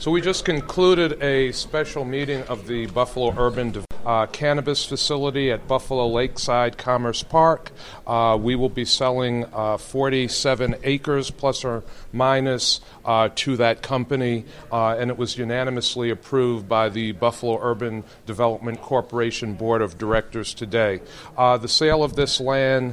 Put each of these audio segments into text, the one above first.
So we just concluded a special meeting of the Buffalo Urban Cannabis Facility at Buffalo Lakeside Commerce Park. We will be selling 47 acres plus or minus to that company, and it was unanimously approved by the Buffalo Urban Development Corporation Board of Directors today. The sale of this land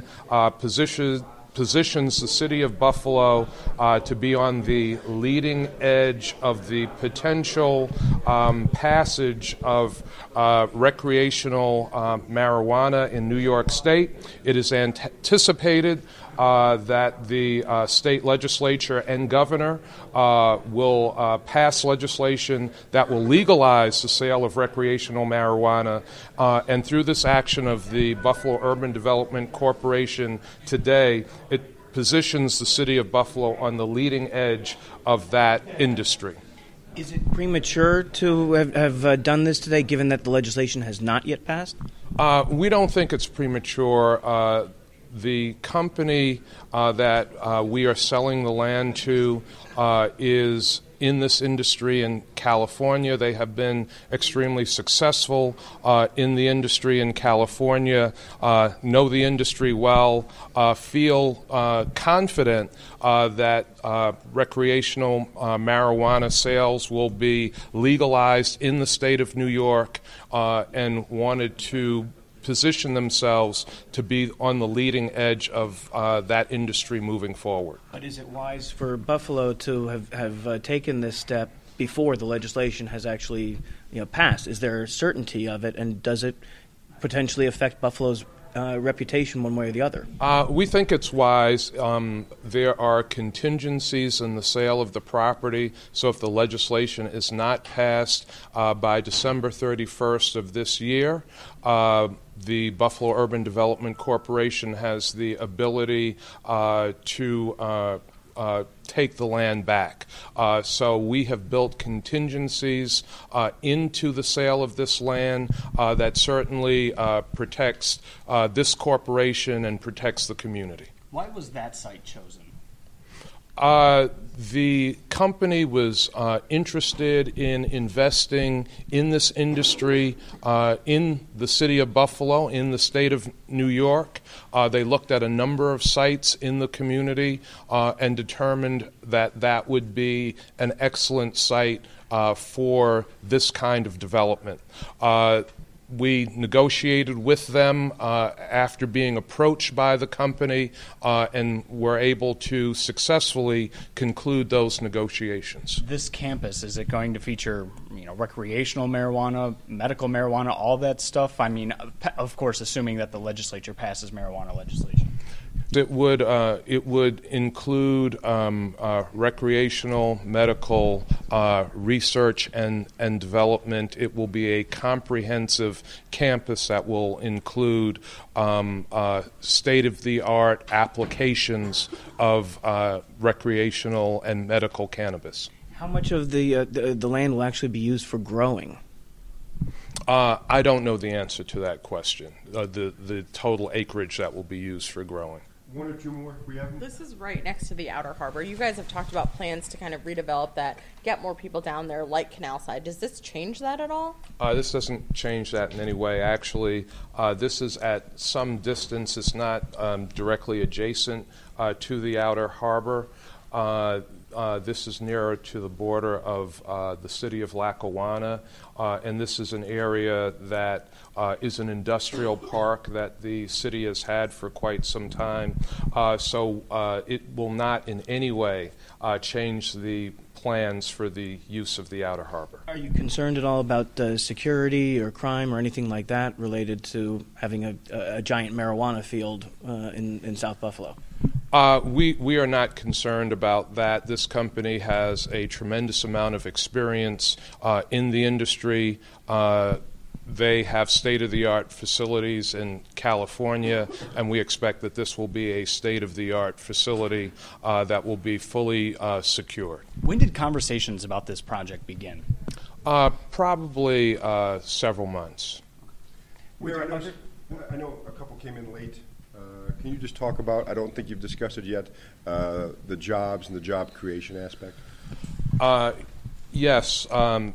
positions the city of Buffalo to be on the leading edge of the potential passage of recreational marijuana in New York State. It is anticipated that the state legislature and governor will pass legislation that will legalize the sale of recreational marijuana. And through this action of the Buffalo Urban Development Corporation today, it positions the city of Buffalo on the leading edge of that industry. Is it premature to have done this today, given that the legislation has not yet passed? We don't think it's premature. The company that we are selling the land to is in this industry in California. They have been extremely successful in the industry in California, know the industry well, feel confident that recreational marijuana sales will be legalized in the state of New York, and wanted to position themselves to be on the leading edge of that industry moving forward. But is it wise for Buffalo to have taken this step before the legislation has actually passed? Is there certainty of it, and does it potentially affect Buffalo's reputation one way or the other? We think it's wise. There are contingencies in the sale of the property, so if the legislation is not passed by December 31st of this year, the Buffalo Urban Development Corporation has the ability to take the land back. So we have built contingencies into the sale of this land that certainly protects this corporation and protects the community. Why was that site chosen? The company was interested in investing in this industry in the city of Buffalo, in the state of New York. They looked at a number of sites in the community and determined that that would be an excellent site for this kind of development. We negotiated with them after being approached by the company and were able to successfully conclude those negotiations. This campus, is it going to feature recreational marijuana, medical marijuana, all that stuff? I mean, of course, assuming that the legislature passes marijuana legislation. It would include recreational, medical research and development. It will be a comprehensive campus that will include state-of-the-art applications of recreational and medical cannabis. How much of the land will actually be used for growing? I don't know the answer to that question, the total acreage that will be used for growing. One or two more if we have them. This is right next to the Outer Harbor. You guys have talked about plans to kind of redevelop that, get more people down there like Canal Side. Does this change that at all? This doesn't change that in any way. Actually, this is at some distance. It's not directly adjacent to the Outer Harbor. This is nearer to the border of the city of Lackawanna, and this is an area that is an industrial park that the city has had for quite some time. So it will not in any way change the plans for the use of the Outer Harbor. Are you concerned at all about security or crime or anything like that related to having a giant marijuana field in South Buffalo? We are not concerned about that. This company has a tremendous amount of experience in the industry. They have state-of-the-art facilities in California, and we expect that this will be a state-of-the-art facility that will be fully secured. When did conversations about this project begin? Probably several months. Mayor, I know a couple came in late. Can you just talk about, I don't think you've discussed it yet, the jobs and the job creation aspect? Yes,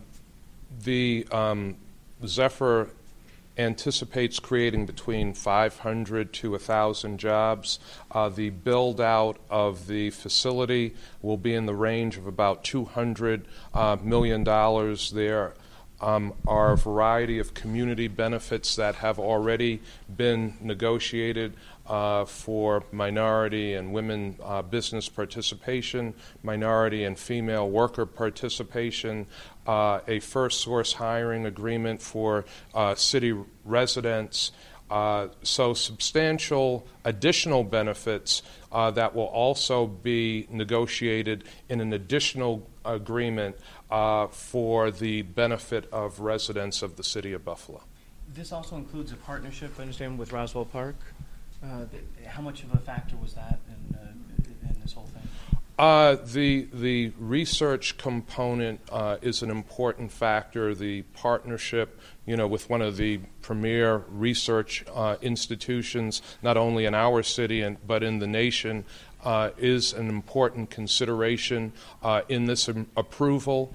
the Zephyr anticipates creating between 500 to 1,000 jobs. The build-out of the facility will be in the range of about $200 million. There are a variety of community benefits that have already been negotiated for minority and women business participation, minority and female worker participation, a first source hiring agreement for city residents, so substantial additional benefits that will also be negotiated in an additional agreement for the benefit of residents of the city of Buffalo. This also includes a partnership, I understand, with Roswell Park. How much of a factor was that in this whole thing? The research component is an important factor. The partnership, with one of the premier research institutions, not only in our city but in the nation, is an important consideration in this approval.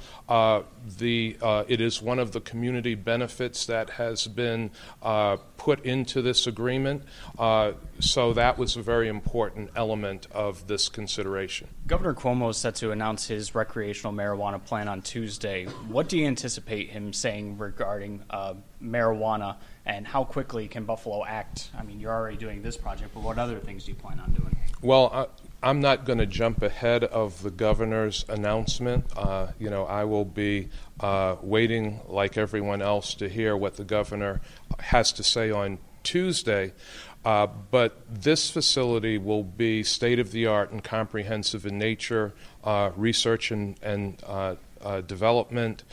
It is one of the community benefits that has been put into this agreement, so that was a very important element of this consideration. Governor Cuomo is set to announce his recreational marijuana plan on Tuesday. What do you anticipate him saying regarding marijuana, and how quickly can Buffalo act? I mean, you're already doing this project, but what other things do you plan on doing? Well, I'm not going to jump ahead of the governor's announcement. I will be waiting, like everyone else, to hear what the governor has to say on Tuesday. But this facility will be state-of-the-art and comprehensive in nature, research and development,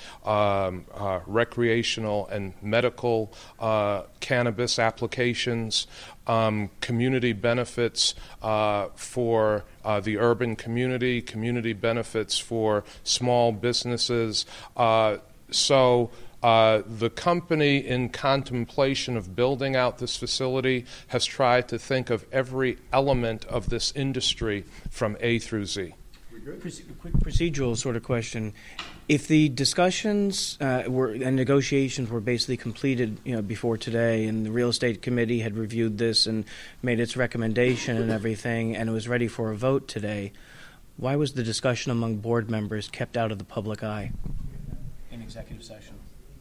recreational and medical cannabis applications, community benefits for the urban community benefits for small businesses. So the company, in contemplation of building out this facility, has tried to think of every element of this industry from A through Z. Quick procedural sort of question. If the discussions and negotiations were basically completed, before today, and the real estate committee had reviewed this and made its recommendation and everything, and it was ready for a vote today, why was the discussion among board members kept out of the public eye in executive session?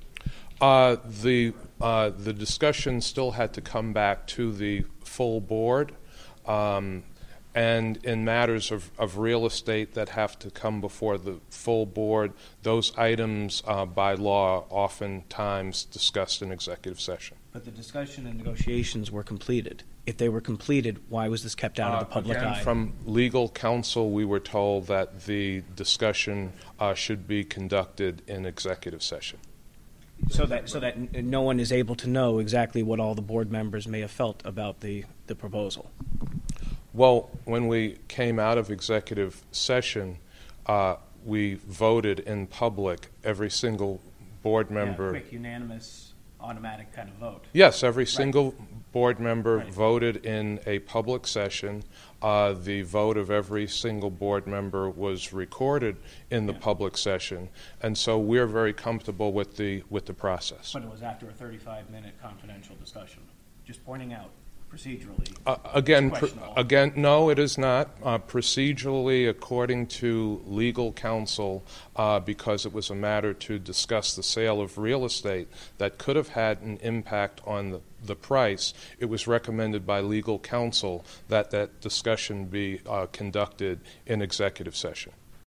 The discussion still had to come back to the full board. And in matters of real estate that have to come before the full board, those items by law oftentimes discussed in executive session. But the discussion and negotiations were completed. If they were completed, why was this kept out of the public eye? From legal counsel, we were told that the discussion should be conducted in executive session. So that no one is able to know exactly what all the board members may have felt about the proposal. Well, when we came out of executive session, we voted in public. Every single board member. Quick, unanimous, automatic kind of vote. Yes, every single board member voted in a public session. The vote of every single board member was recorded in the public session, and so we're very comfortable with the process. But it was after a 35-minute confidential discussion. Just pointing out. Procedurally, again, no, it is not. Procedurally, according to legal counsel, because it was a matter to discuss the sale of real estate that could have had an impact on the price, it was recommended by legal counsel that that discussion be conducted in executive session.